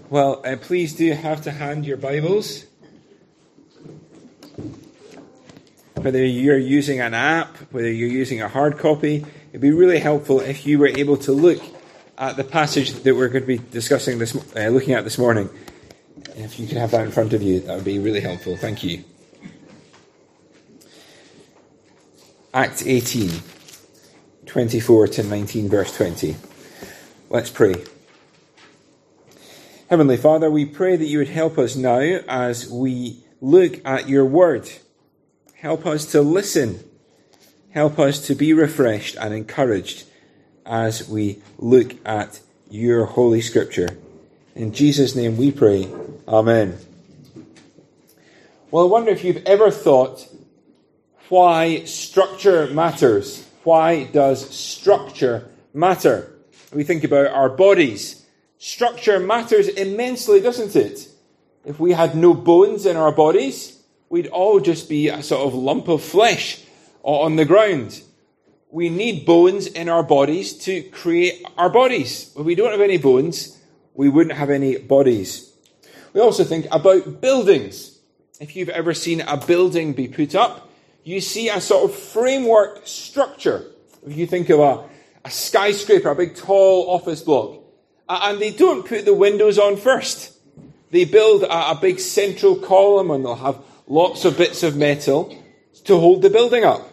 Well, please do have to hand your Bibles. Whether you're using an app, whether you're using a hard copy, it'd be really helpful if you were able to look at the passage that we're going to be discussing looking at this morning. If you could have that in front of you, that would be really helpful. Thank you. Acts 18, 24 to 19, verse 20. Let's pray. Heavenly Father, we pray that you would help us now as we look at your word. Help us to listen. Help us to be refreshed and encouraged as we look at your holy scripture. In Jesus' name we pray. Amen. Well, I wonder if you've ever thought why structure matters. Why does structure matter? We think about our bodies. Structure matters immensely, doesn't it? If we had no bones in our bodies, we'd all just be a sort of lump of flesh on the ground. We need bones in our bodies to create our bodies. If we don't have any bones, we wouldn't have any bodies. We also think about buildings. If you've ever seen a building be put up, you see a sort of framework structure. If you think of a skyscraper, a big tall office block, and they don't put the windows on first. They build a big central column and they'll have lots of bits of metal to hold the building up.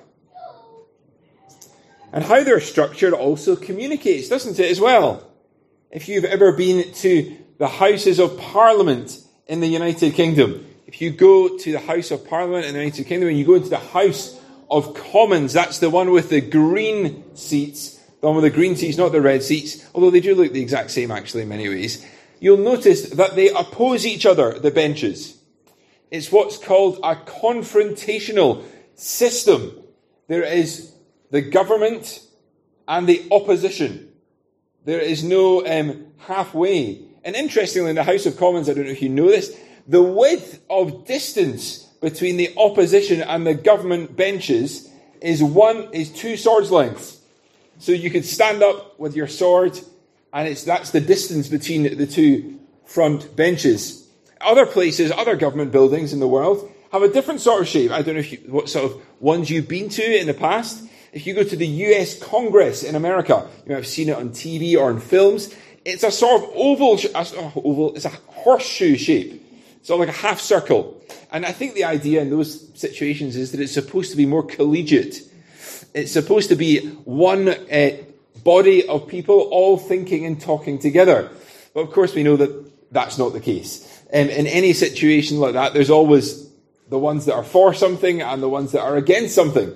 And how they're structured also communicates, doesn't it, as well? If you've ever been to the Houses of Parliament in the United Kingdom, if you go to the House of Parliament in the United Kingdom and you go into the House of Commons, that's the one with the green seats, the one with the green seats, not the red seats, although they do look the exact same actually in many ways, you'll notice that they oppose each other, the benches. It's what's called a confrontational system. There is the government and the opposition. There is no halfway. And interestingly, in the House of Commons, I don't know if you know this, the width of distance between the opposition and the government benches is 2 swords lengths. So you could stand up with your sword, and that's the distance between the two front benches. Other places, other government buildings in the world have a different sort of shape. I don't know what sort of ones you've been to in the past. If you go to the US Congress in America, you might have seen it on TV or in films. It's a sort of oval. It's a horseshoe shape. So like a half circle. And I think the idea in those situations is that it's supposed to be more collegiate. It's supposed to be one body of people all thinking and talking together. But of course we know that that's not the case. In any situation like that, there's always the ones that are for something and the ones that are against something.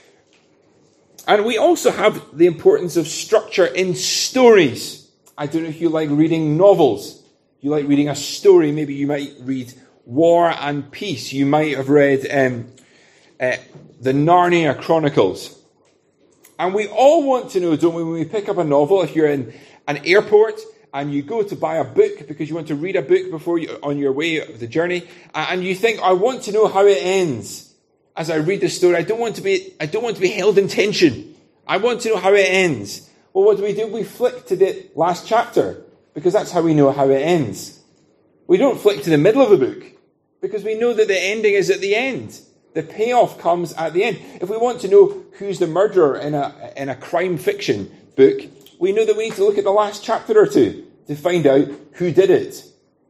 And we also have the importance of structure in stories. I don't know if you like reading novels. You like reading a story. Maybe you might read War and Peace. You might have read the Narnia Chronicles. And we all want to know, don't we, when we pick up a novel, if you're in an airport and you go to buy a book because you want to read a book before you on your way of the journey, and you think, I want to know how it ends. As I read the story, I don't want to be held in tension. I want to know how it ends. Well, what do? We flick to the last chapter because that's how we know how it ends. We don't flick to the middle of the book because we know that the ending is at the end. The payoff comes at the end. If we want to know who's the murderer in a crime fiction book, we know that we need to look at the last chapter or two to find out who did it.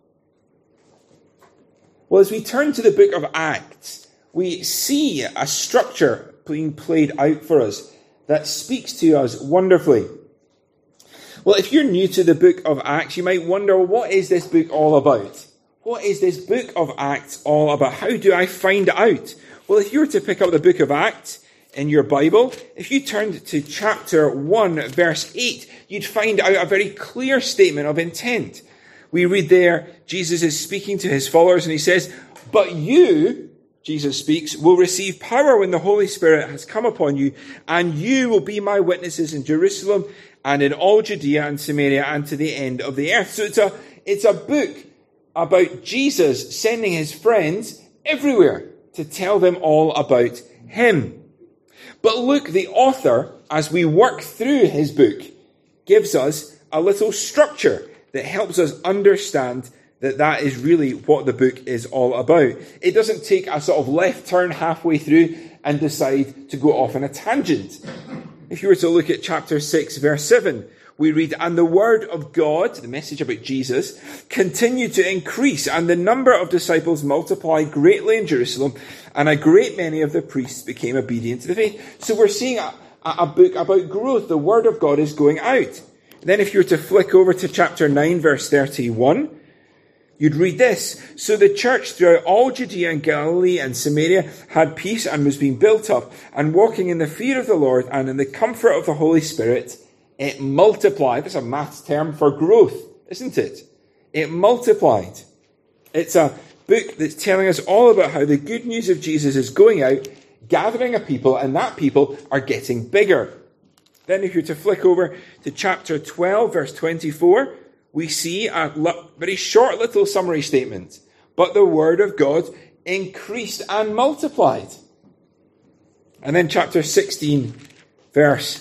Well, as we turn to the book of Acts, we see a structure being played out for us that speaks to us wonderfully. Well, if you're new to the book of Acts, you might wonder, well, what is this book all about? What is this book of Acts all about? How do I find out? Well, if you were to pick up the book of Acts in your Bible, if you turned to chapter 1, verse 8, you'd find out a very clear statement of intent. We read there, Jesus is speaking to his followers and he says, but you, Jesus speaks, will receive power when the Holy Spirit has come upon you, and you will be my witnesses in Jerusalem and in all Judea and Samaria and to the end of the earth. So it's a book about Jesus sending his friends everywhere to tell them all about him. But Luke, the author, as we work through his book, gives us a little structure that helps us understand that is really what the book is all about. It doesn't take a sort of left turn halfway through and decide to go off on a tangent. If you were to look at chapter 6, verse 7, we read, "And the word of God," the message about Jesus, "continued to increase, and the number of disciples multiplied greatly in Jerusalem, and a great many of the priests became obedient to the faith." So we're seeing a book about growth. The word of God is going out. And then if you were to flick over to chapter 9, verse 31, you'd read this: "So the church throughout all Judea and Galilee and Samaria had peace and was being built up, and walking in the fear of the Lord and in the comfort of the Holy Spirit, it multiplied." That's a maths term for growth, isn't it? It multiplied. It's a book that's telling us all about how the good news of Jesus is going out, gathering a people, and that people are getting bigger. Then if you're to flick over to chapter 12, verse 24, we see a very short little summary statement. "But the word of God increased and multiplied." And then chapter 16, verse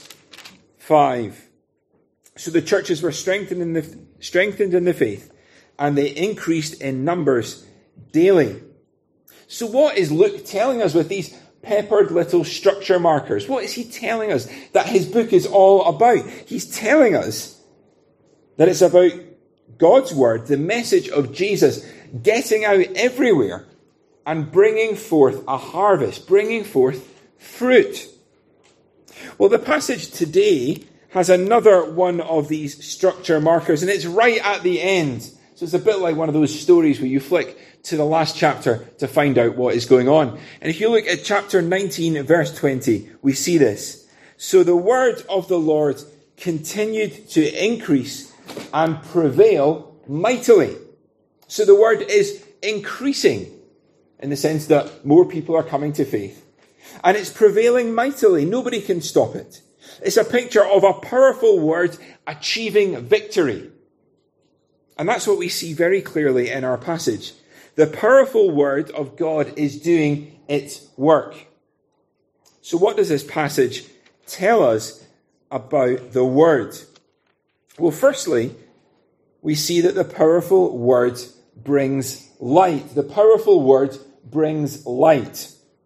5. "So the churches were strengthened in the faith, and they increased in numbers daily." So what is Luke telling us with these peppered little structure markers? What is he telling us that his book is all about? He's telling us that it's about God's word, the message of Jesus, getting out everywhere and bringing forth a harvest, bringing forth fruit. Well, the passage today has another one of these structure markers, and it's right at the end. So it's a bit like one of those stories where you flick to the last chapter to find out what is going on. And if you look at chapter 19, verse 20, we see this. "So the word of the Lord continued to increase and prevail mightily." So the word is increasing in the sense that more people are coming to faith. And it's prevailing mightily. Nobody can stop it. It's a picture of a powerful word achieving victory. And that's what we see very clearly in our passage. The powerful word of God is doing its work. So what does this passage tell us about the word? Well, firstly, we see that the powerful word brings light. The powerful word brings light.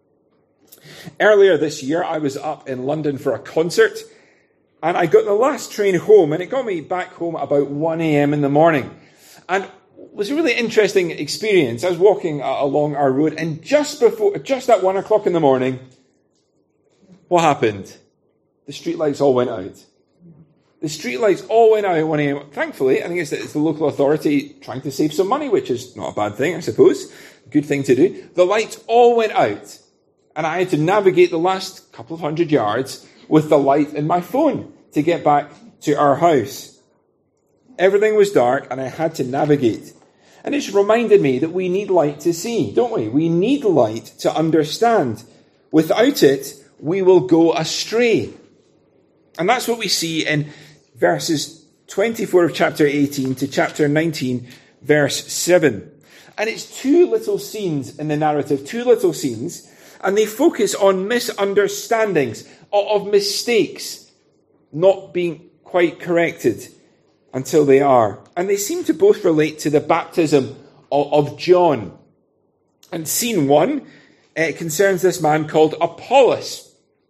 Earlier this year, I was up in London for a concert, and I got the last train home, and it got me back home about 1 a.m. in the morning. And it was a really interesting experience. I was walking along our road, and just at 1 o'clock in the morning, what happened? The streetlights all went out. The streetlights all went out at 1 a.m. Thankfully, I think it's the local authority trying to save some money, which is not a bad thing, I suppose. Good thing to do. The lights all went out, and I had to navigate the last couple of hundred yards with the light in my phone to get back to our house. Everything was dark, and I had to navigate. And it's reminded me that we need light to see, don't we? We need light to understand. Without it, we will go astray. And that's what we see in verses 24 of chapter 18 to chapter 19, verse 7. And it's two little scenes in the narrative, two little scenes, and they focus on misunderstandings, of mistakes not being quite corrected until they are. And they seem to both relate to the baptism of John. And scene 1 concerns this man called Apollos.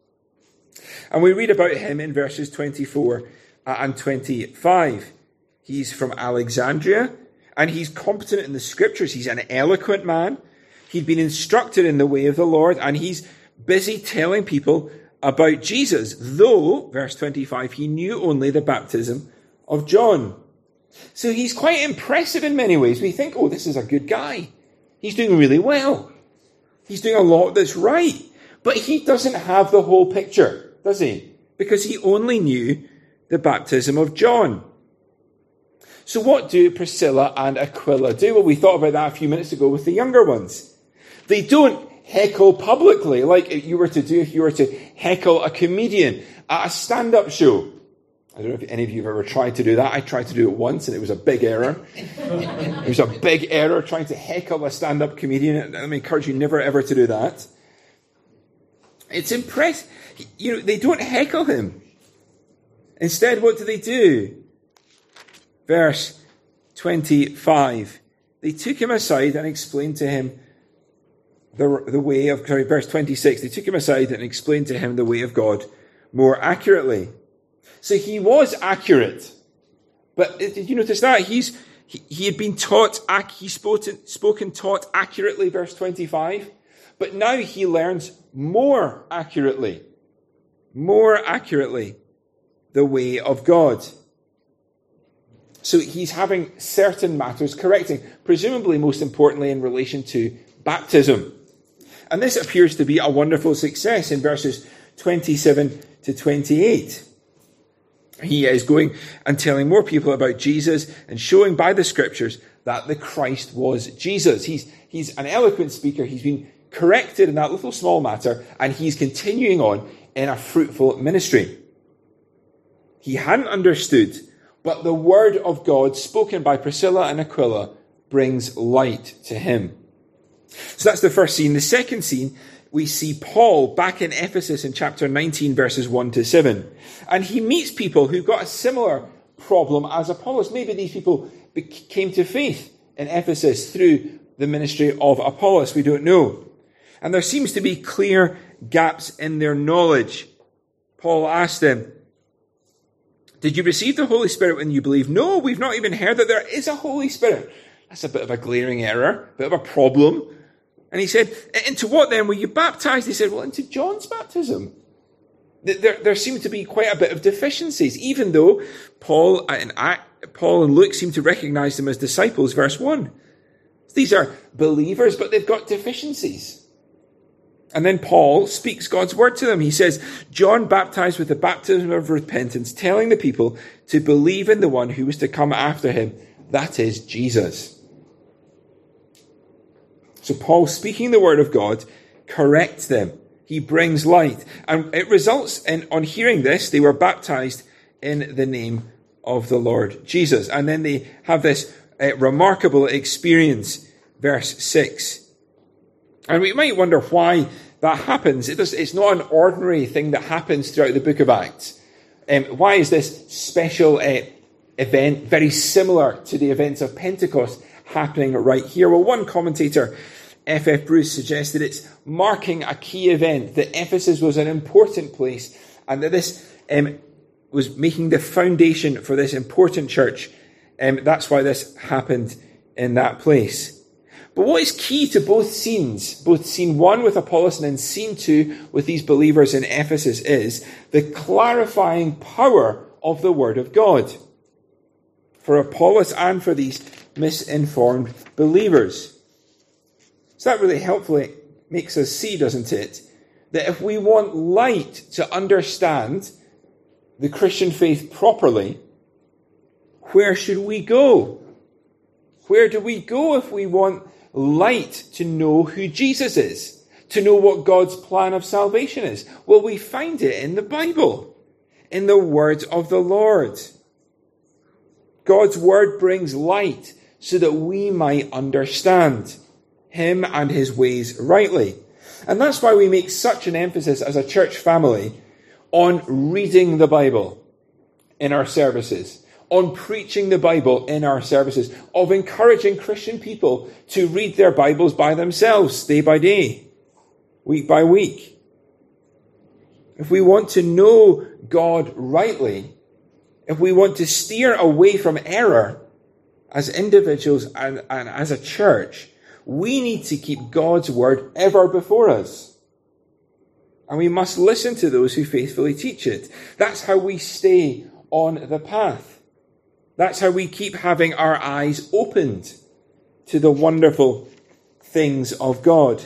And we read about him in verses 24 and 25. He's from Alexandria, and he's competent in the scriptures. He's an eloquent man. He'd been instructed in the way of the Lord, and he's busy telling people about Jesus, though, verse 25, he knew only the baptism of John. So he's quite impressive in many ways. We think, oh, this is a good guy. He's doing really well. He's doing a lot that's right. But he doesn't have the whole picture, does he? Because he only knew the baptism of John. So what do Priscilla and Aquila do? Well, we thought about that a few minutes ago with the younger ones. They don't heckle publicly like you were to do if you were to heckle a comedian at a stand-up show. I don't know if any of you have ever tried to do that. I tried to do it once, and it was a big error. It was a big error trying to heckle a stand-up comedian. Let me encourage you never ever to do that. It's impressive. They don't heckle him. Instead, what do? Verse 25. They took him aside and explained to him the way of, verse 26. They took him aside and explained to him the way of God more accurately. So he was accurate. But did you notice that? He had been taught, he spoken taught accurately, verse 25. But now he learns more accurately the way of God. So he's having certain matters correcting, presumably most importantly in relation to baptism. And this appears to be a wonderful success in verses 27 to 28. He is going and telling more people about Jesus and showing by the scriptures that the Christ was Jesus. He's an eloquent speaker. He's been corrected in that little small matter, and he's continuing on in a fruitful ministry. He hadn't understood, but the word of God spoken by Priscilla and Aquila brings light to him. So that's the first scene. The second scene, we see Paul back in Ephesus in chapter 19, verses 1 to 7. And he meets people who've got a similar problem as Apollos. Maybe these people came to faith in Ephesus through the ministry of Apollos. We don't know. And there seems to be clear gaps in their knowledge. Paul asked them, "Did you receive the Holy Spirit when you believed?" "No, we've not even heard that there is a Holy Spirit." That's a bit of a glaring error, a bit of a problem. And he said, "Into what then were you baptized?" They said, "Well, into John's baptism." There seemed to be quite a bit of deficiencies, even though Paul and Luke seem to recognize them as disciples, verse 1. These are believers, but they've got deficiencies. And then Paul speaks God's word to them. He says, "John baptized with the baptism of repentance, telling the people to believe in the one who was to come after him, that is Jesus." So Paul, speaking the word of God, corrects them. He brings light. And it results in, on hearing this, they were baptized in the name of the Lord Jesus. And then they have this remarkable experience, verse 6. And we might wonder why that happens. It's not an ordinary thing that happens throughout the book of Acts. Why is this special event very similar to the events of Pentecost happening right here? Well, one commentator, F.F. Bruce, suggested it's marking a key event, that Ephesus was an important place, and that this was making the foundation for this important church. That's why this happened in that place. But what is key to both scenes, both scene 1 with Apollos and then scene 2 with these believers in Ephesus, is the clarifying power of the Word of God for Apollos and for these misinformed believers. So that really helpfully makes us see, doesn't it, that if we want light to understand the Christian faith properly, where should we go? Where do we go if we want light to know who Jesus is, to know what God's plan of salvation is? Well, we find it in the Bible, in the words of the Lord. God's word brings light so that we might understand him and his ways rightly. And that's why we make such an emphasis as a church family on reading the Bible in our services, on preaching the Bible in our services, of encouraging Christian people to read their Bibles by themselves, day by day, week by week. If we want to know God rightly, if we want to steer away from error as individuals and as a church, we need to keep God's word ever before us. And we must listen to those who faithfully teach it. That's how we stay on the path. That's how we keep having our eyes opened to the wonderful things of God.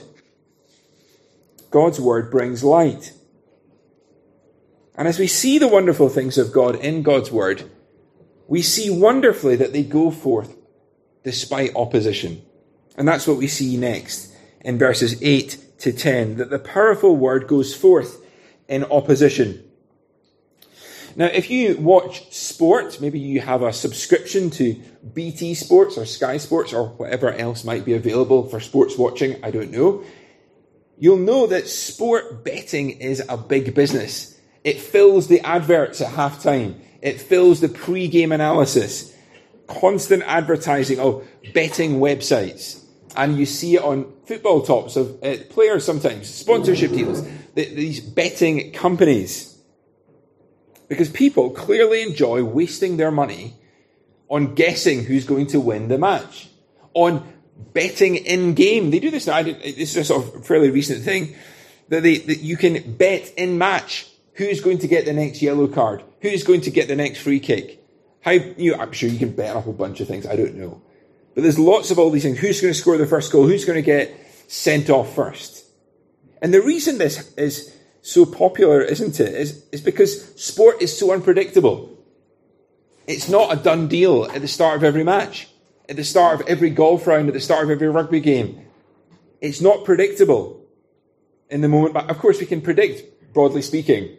God's word brings light. And as we see the wonderful things of God in God's word, we see wonderfully that they go forth despite opposition. And that's what we see next in verses 8 to 10, that the powerful word goes forth in opposition. Now, if you watch sport, maybe you have a subscription to BT Sports or Sky Sports or whatever else might be available for sports watching, I don't know. You'll know that sport betting is a big business. It fills the adverts at halftime. It fills the pre-game analysis. constant advertising of betting websites. And you see it on football tops of players sometimes, sponsorship deals, these betting companies. Because people clearly enjoy wasting their money on guessing who's going to win the match, on betting in-game. They do this now. This is a sort of fairly recent thing, that you can bet in-match who's going to get the next yellow card, who's going to get the next free kick. I'm sure you can bet a whole bunch of things, I don't know. But there's lots of all these things. Who's going to score the first goal? Who's going to get sent off first? And the reason this is so popular, isn't it, is because sport is so unpredictable. It's not a done deal at the start of every match, at the start of every golf round, at the start of every rugby game. It's not predictable in the moment. But of course we can predict, broadly speaking,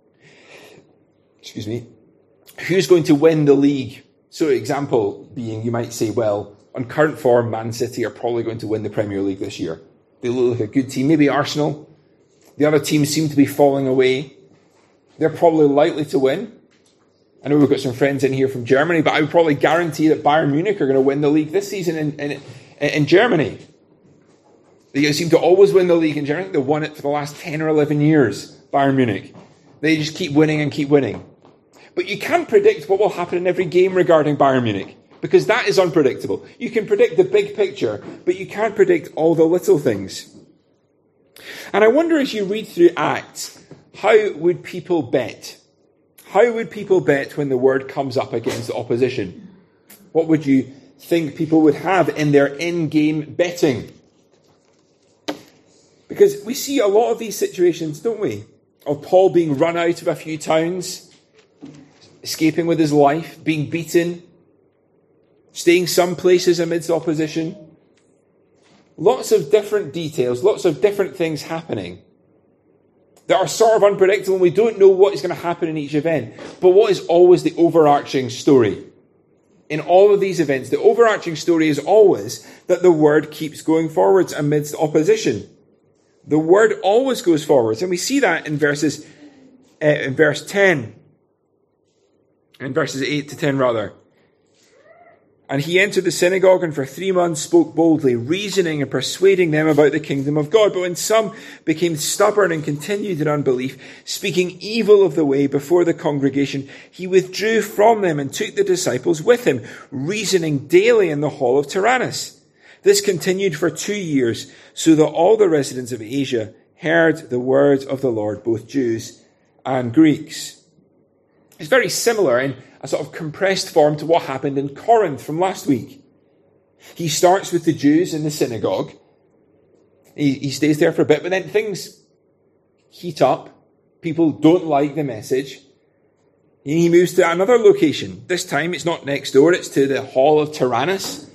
who's going to win the league. So example being, you might say, well, on current form, Man City are probably going to win the Premier League this year. They look like a good team. Maybe Arsenal. The other teams seem to be falling away. They're probably likely to win. I know we've got some friends in here from Germany, but I would probably guarantee that Bayern Munich are going to win the league this season in Germany. They seem to always win the league in Germany. They've won it for the last 10 or 11 years, Bayern Munich. They just keep winning and keep winning. But you can't predict what will happen in every game regarding Bayern Munich, because that is unpredictable. You can predict the big picture, but you can't predict all the little things. And I wonder, as you read through Acts, how would people bet? How would people bet when the word comes up against the opposition? What would you think people would have in their in-game betting? Because we see a lot of these situations, don't we? Of Paul being run out of a few towns, escaping with his life, being beaten, staying some places amidst opposition. Lots of different details, lots of different things happening that are sort of unpredictable, and we don't know what is going to happen in each event. But what is always the overarching story? In all of these events, the overarching story is always that the word keeps going forwards amidst opposition. The word always goes forwards, and we see that in verse 10. In verses 8 to 10, rather. And he entered the synagogue and for 3 months spoke boldly, reasoning and persuading them about the kingdom of God. But when some became stubborn and continued in unbelief, speaking evil of the way before the congregation, he withdrew from them and took the disciples with him, reasoning daily in the hall of Tyrannus. This continued for 2 years, so that all the residents of Asia heard the words of the Lord, both Jews and Greeks. It's very similar in a sort of compressed form to what happened in Corinth from last week. He starts with the Jews in the synagogue. He stays there for a bit, but then things heat up. People don't like the message. And he moves to another location. This time it's not next door, it's to the hall of Tyrannus.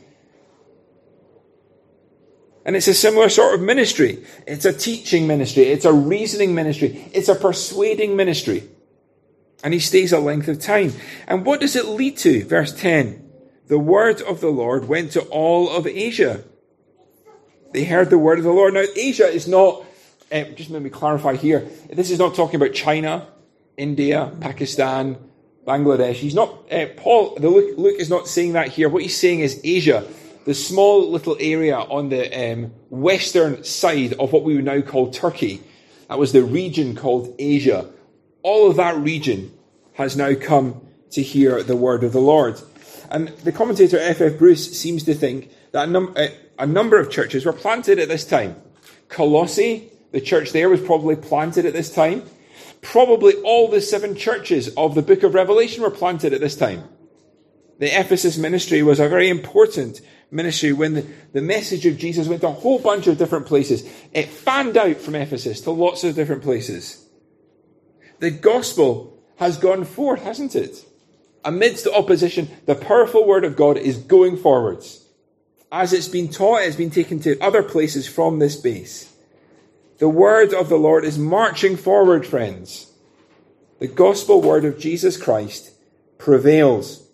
And it's a similar sort of ministry. It's a teaching ministry. It's a reasoning ministry. It's a persuading ministry. And he stays a length of time. And what does it lead to? Verse 10. The word of the Lord went to all of Asia. They heard the word of the Lord. Now, Asia is not, just let me clarify here, this is not talking about China, India, Pakistan, Bangladesh. He's not, Luke is not saying that here. What he's saying is Asia, the small little area on the western side of what we would now call Turkey. That was the region called Asia. All of that region has now come to hear the word of the Lord. And the commentator F.F. Bruce seems to think that a number of churches were planted at this time. Colossae, the church there, was probably planted at this time. Probably all the 7 churches of the book of Revelation were planted at this time. The Ephesus ministry was a very important ministry when the message of Jesus went to a whole bunch of different places. It fanned out from Ephesus to lots of different places. The gospel has gone forth, hasn't it? Amidst the opposition, the powerful word of God is going forwards. As it's been taught, it's been taken to other places from this base. The word of the Lord is marching forward, friends. The gospel word of Jesus Christ prevails.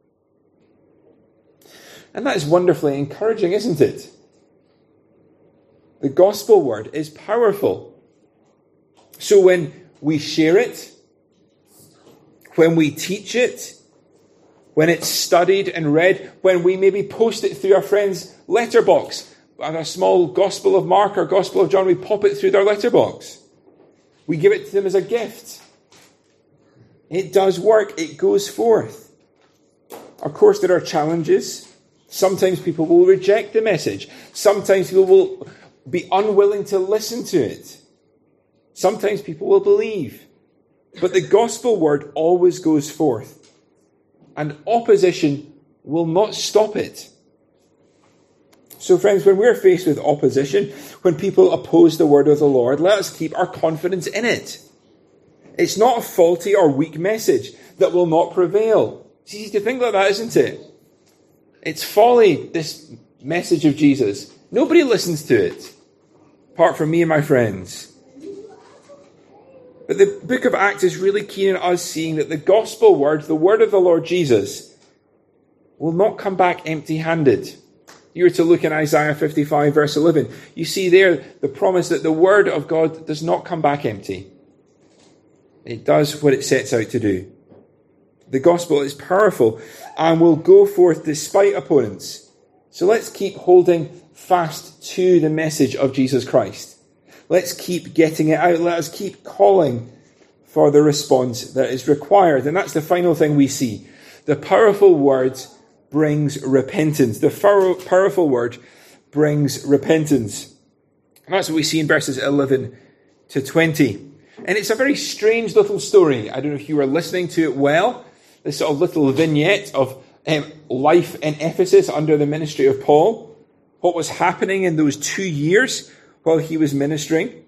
And that is wonderfully encouraging, isn't it? The gospel word is powerful. So when we share it, when we teach it, when it's studied and read, when we maybe post it through our friend's letterbox, a small Gospel of Mark or Gospel of John, we pop it through their letterbox. We give it to them as a gift. It does work. It goes forth. Of course, there are challenges. Sometimes people will reject the message. Sometimes people will be unwilling to listen to it. Sometimes people will believe. But the gospel word always goes forth. And opposition will not stop it. So friends, when we're faced with opposition, when people oppose the word of the Lord, let us keep our confidence in it. It's not a faulty or weak message that will not prevail. It's easy to think like that, isn't it? It's folly, this message of Jesus. Nobody listens to it, apart from me and my friends. But the book of Acts is really keen on us seeing that the gospel word, the word of the Lord Jesus, will not come back empty-handed. You were to look in Isaiah 55 verse 11. You see there the promise that the word of God does not come back empty. It does what it sets out to do. The gospel is powerful and will go forth despite opponents. So let's keep holding fast to the message of Jesus Christ. Let's keep getting it out. Let us keep calling for the response that is required. And that's the final thing we see. The powerful word brings repentance. The powerful word brings repentance. And that's what we see in verses 11 to 20. And it's a very strange little story. I don't know if you were listening to it well. This sort of little vignette of life in Ephesus under the ministry of Paul. What was happening in those 2 years while he was ministering.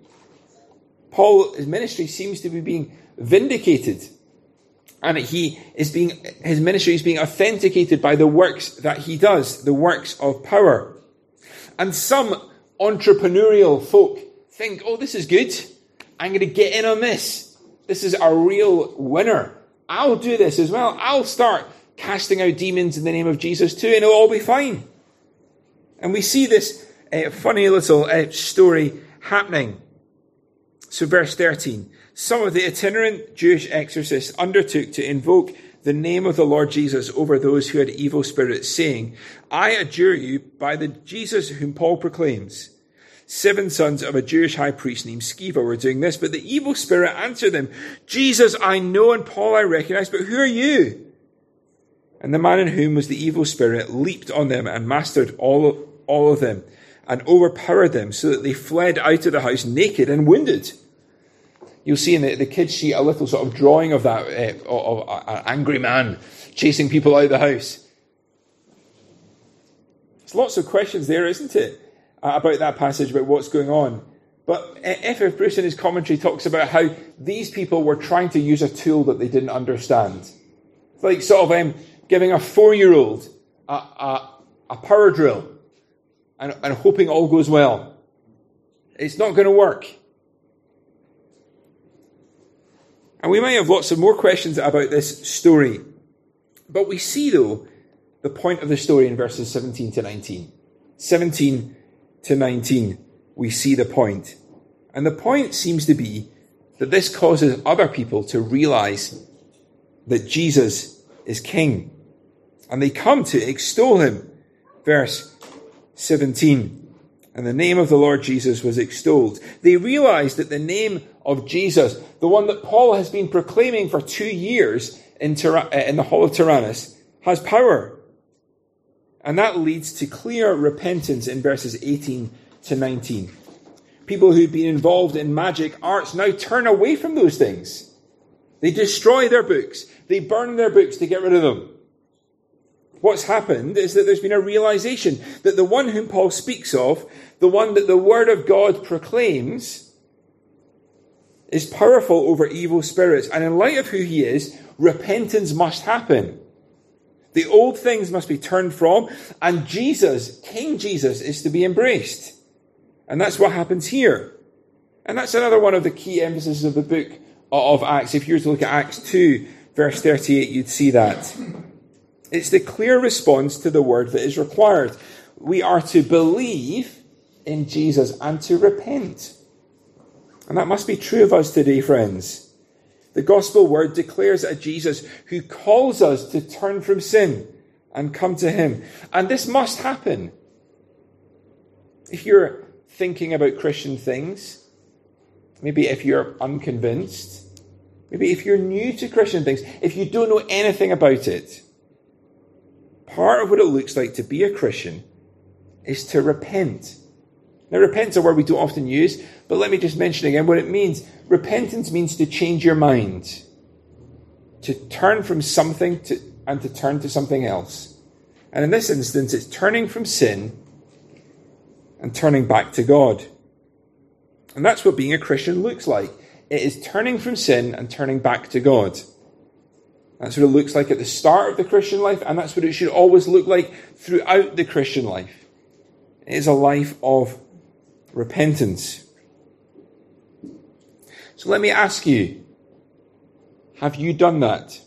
His ministry seems to be being vindicated. And his ministry is being authenticated by the works that he does, the works of power. And some entrepreneurial folk think, oh, this is good. I'm going to get in on this. This is a real winner. I'll do this as well. I'll start casting out demons in the name of Jesus too, and it'll all be fine. And we see this funny little story happening. So verse 13. Some of the itinerant Jewish exorcists undertook to invoke the name of the Lord Jesus over those who had evil spirits, saying, I adjure you by the Jesus whom Paul proclaims. 7 sons of a Jewish high priest named Sceva were doing this, but the evil spirit answered them, Jesus I know and Paul I recognize, but who are you? And the man in whom was the evil spirit leaped on them and mastered all of them and overpowered them so that they fled out of the house naked and wounded. You'll see in the kids' sheet a little sort of drawing of that, of an angry man chasing people out of the house. There's lots of questions there, isn't it, about that passage, about what's going on. But F.F. Bruce in his commentary talks about how these people were trying to use a tool that they didn't understand. It's like sort of giving a 4-year-old a power drill and hoping all goes well. It's not going to work. And we might have lots of more questions about this story. But we see, though, the point of the story in verses 17 to 19. 17 to 19, we see the point. And the point seems to be that this causes other people to realize that Jesus is king. And they come to extol him. Verse 17. And the name of the Lord Jesus was extolled. They realized that the name of Jesus, the one that Paul has been proclaiming for 2 years in the Hall of Tyrannus, has power. And that leads to clear repentance in verses 18 to 19. People who've been involved in magic arts now turn away from those things. They destroy their books. They burn their books to get rid of them. What's happened is that there's been a realization that the one whom Paul speaks of, the one that the Word of God proclaims, is powerful over evil spirits. And in light of who he is, repentance must happen. The old things must be turned from, and Jesus, King Jesus, is to be embraced. And that's what happens here. And that's another one of the key emphases of the book of Acts. If you were to look at Acts 2, verse 38, you'd see that. It's the clear response to the word that is required. We are to believe in Jesus and to repent. And that must be true of us today, friends. The gospel word declares a Jesus who calls us to turn from sin and come to him. And this must happen. If you're thinking about Christian things, maybe if you're unconvinced, maybe if you're new to Christian things, if you don't know anything about it, part of what it looks like to be a Christian is to repent. Now, repent's a word we don't often use, but let me just mention again what it means. Repentance means to change your mind, to turn from something and to turn to something else. And in this instance, it's turning from sin and turning back to God. And that's what being a Christian looks like. It is turning from sin and turning back to God. That's what it looks like at the start of the Christian life, and that's what it should always look like throughout the Christian life. It is a life of repentance. So let me ask you, have you done that?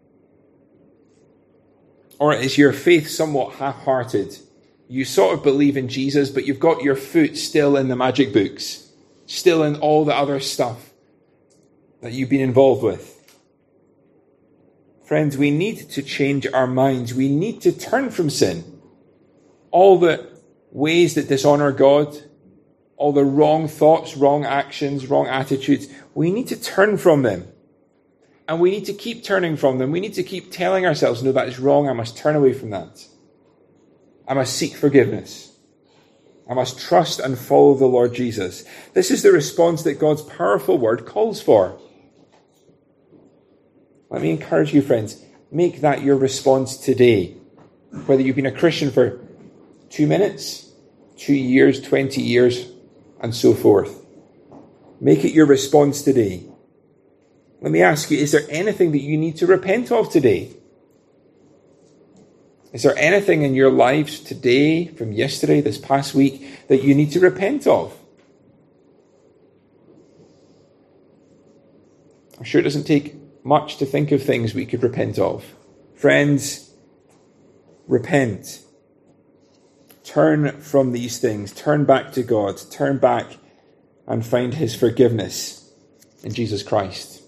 Or is your faith somewhat half-hearted? You sort of believe in Jesus, but you've got your foot still in the magic books, still in all the other stuff that you've been involved with. Friends, we need to change our minds. We need to turn from sin. All the ways that dishonor God, all the wrong thoughts, wrong actions, wrong attitudes, we need to turn from them. And we need to keep turning from them. We need to keep telling ourselves, no, that is wrong. I must turn away from that. I must seek forgiveness. I must trust and follow the Lord Jesus. This is the response that God's powerful word calls for. Let me encourage you, friends, make that your response today. Whether you've been a Christian for 2 minutes, 2 years, 20 years, and so forth. Make it your response today. Let me ask you, is there anything that you need to repent of today? Is there anything in your lives today, from yesterday, this past week, that you need to repent of? I'm sure it doesn't take much to think of things we could repent of. Friends, repent. Turn from these things. Turn back to God. Turn back and find his forgiveness in Jesus Christ.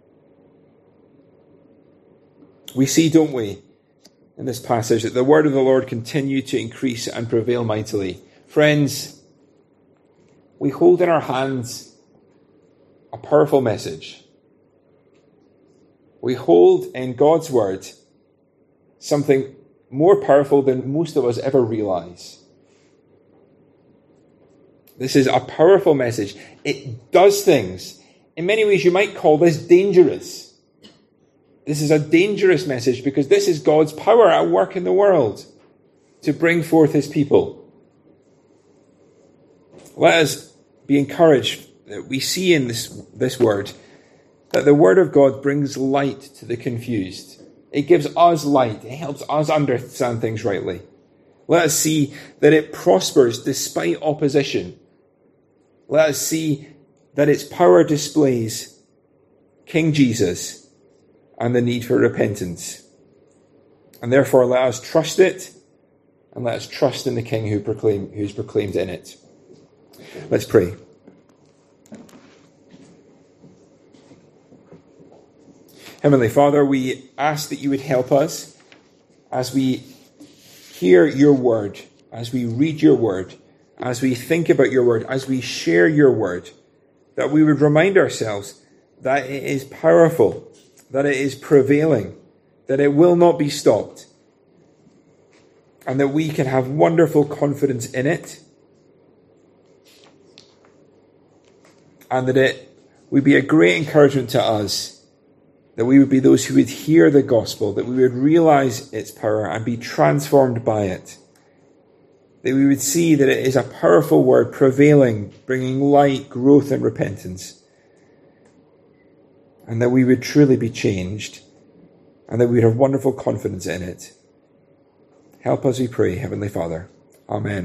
We see, don't we, in this passage, that the word of the Lord continued to increase and prevail mightily. Friends, we hold in our hands a powerful message. We hold in God's word something more powerful than most of us ever realize. This is a powerful message. It does things. In many ways, you might call this dangerous. This is a dangerous message because this is God's power at work in the world to bring forth his people. Let us be encouraged that we see in this word that the word of God brings light to the confused. It gives us light. It helps us understand things rightly. Let us see that it prospers despite opposition. Let us see that its power displays King Jesus and the need for repentance. And therefore let us trust it, and let us trust in the King who's proclaimed in it. Let's pray. Heavenly Father, we ask that you would help us as we hear your word, as we read your word, as we think about your word, as we share your word, that we would remind ourselves that it is powerful, that it is prevailing, that it will not be stopped, and that we can have wonderful confidence in it, and that it would be a great encouragement to us, that we would be those who would hear the gospel, that we would realize its power and be transformed by it, that we would see that it is a powerful word prevailing, bringing light, growth and repentance, and that we would truly be changed, and that we would have wonderful confidence in it. Help us, we pray, Heavenly Father. Amen.